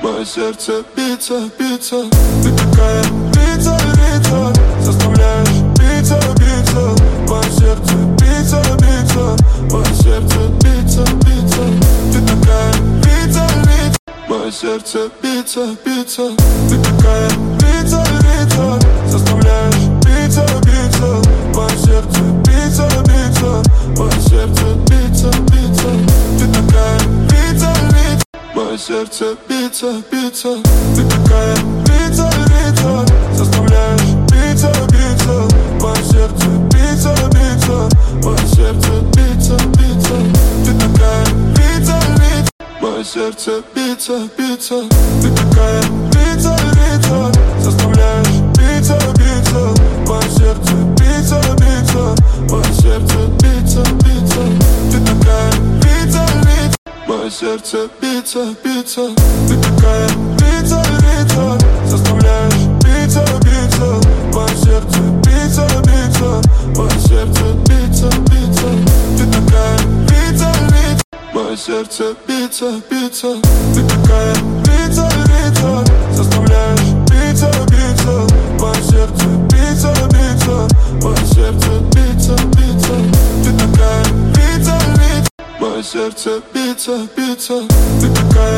Мое сердце биться, биться. Ты такая пицца, пицца. Заставляешь биться, биться. Мое сердце биться, биться. Мое сердце биться, биться. Ты такая пицца, пицца. Мое сердце биться, биться. Ты такая пицца, пицца. Заставляешь биться, биться. Мое сердце биться, биться. Мое сердце биться, биться. Ты такая пицца, пицца. Мое сердце биться, биться. Ты такая пицца, пицца. Заставляешь биться, биться. Мое сердце биться, биться. Мое сердце биться, биться. Ты такая пицца, пицца. Мое сердце биться, биться. Ты такая пицца, пицца. Заставляешь биться, биться. Мое сердце биться, биться. Мое сердце биться, биться. Ты такая пицца, пицца. Мое сердце биться, биться. Ты такая пицца, пицца. Заставляешь биться, биться. Мое сердце биться, биться. Мое сердце биться, биться. Ты такая пицца, пицца. Мое сердце биться, биться. Ты такая пицца, пицца. Заставляешь биться, биться. Мое сердце биться, биться. Мое сердце биться, биться. Ты такая пицца, пицца. Мое сердце биться, биться. Ты такая